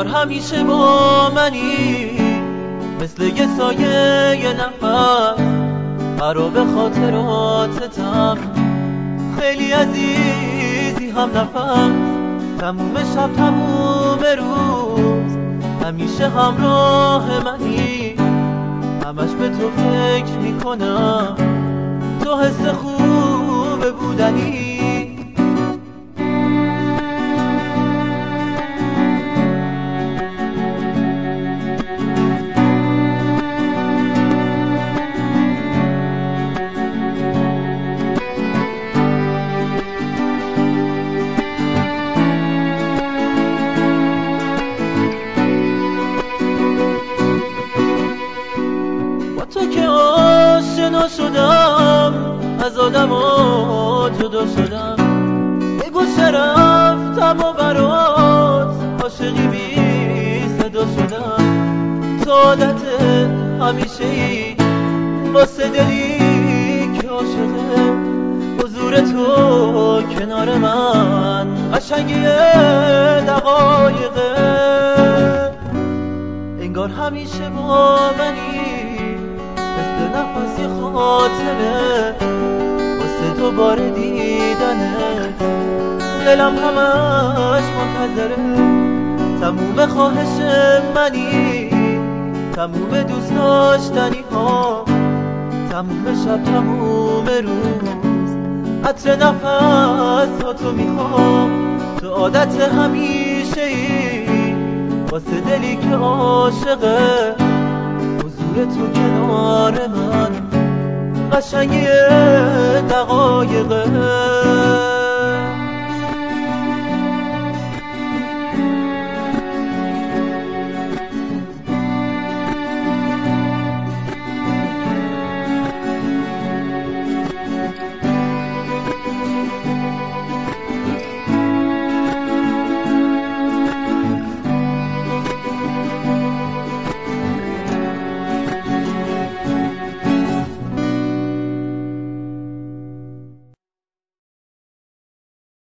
انگار همیشه با منی، مثل یه سایه یه نفس خراب خاطراتتم. خیلی عزیزی هم نفس، تموم شب تموم روز همیشه همراه منی. همش به تو فکر میکنم، تو حس خوب بودنی. تو که آشنا شدم، از آدم‌ها جدا شدم، یه گوشه رفتم و برات عاشقی بی صدا شدم. تو عادت همیشه‌ای واسه دلی که عاشقه، حضور تو کنار من قشنگی دقایقه. انگار همیشه با منی، مثل نفسی خاطره واسه دوباره دیدنت. دلم همش منتظره، تموم خواهش منی، تموم دوست داشتنی ها، تموم شب تموم روز عطر نفس ها تو میخوام. تو عادت همیشه ای واسه دلی که عاشقه، حضور تو کنار من قشنگی دقایقه.